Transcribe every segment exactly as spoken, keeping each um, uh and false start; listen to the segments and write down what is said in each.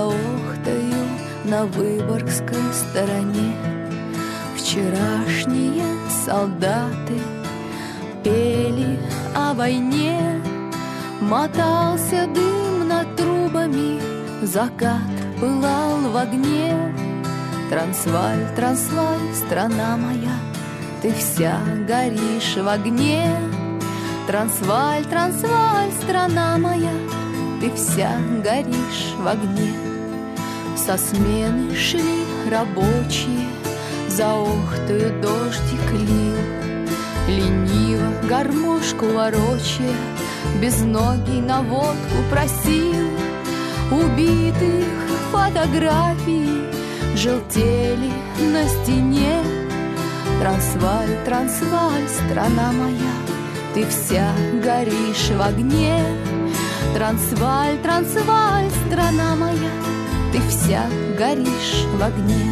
за Охтою на Выборгской стороне. Вчерашние солдаты пели о войне. Мотался дым над трубами, закат пылал в огне. Трансваль, Трансваль, страна моя, ты вся горишь в огне. Трансваль, Трансваль, страна моя, ты вся горишь в огне. Со смены шли рабочие, за Охтою дождик лил. Лениво гармошку ворочая, безногий на водку просил. Убитых фотографии желтели на стене. Трансваль, Трансваль, страна моя, ты вся горишь в огне. Трансваль, Трансваль, страна моя, ты вся горишь в огне.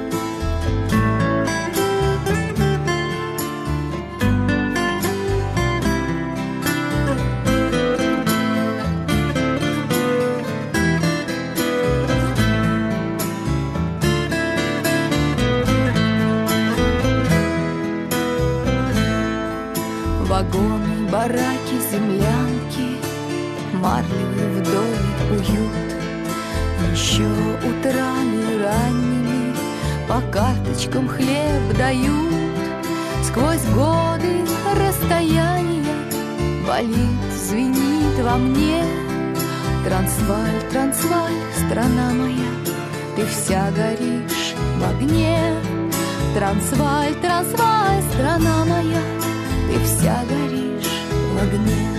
Вагоны, бараки, землянки, марлевый вдовий уют. Еще утрами ранними по карточкам хлеб дают. Сквозь годы расстояния болит, звенит во мне. Трансваль, Трансваль, страна моя, ты вся горишь в огне. Трансваль, Трансваль, страна моя, ты вся горишь в огне.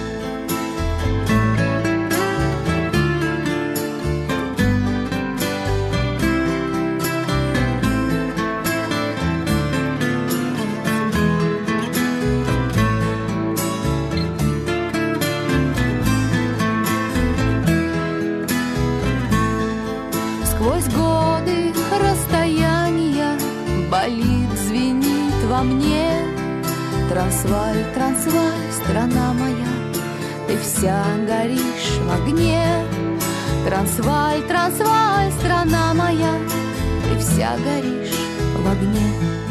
Сквозь годы расстояния болит, звенит во мне. Трансваль, Трансваль, страна моя, ты вся горишь в огне. Трансваль, Трансваль, страна моя, ты вся горишь в огне.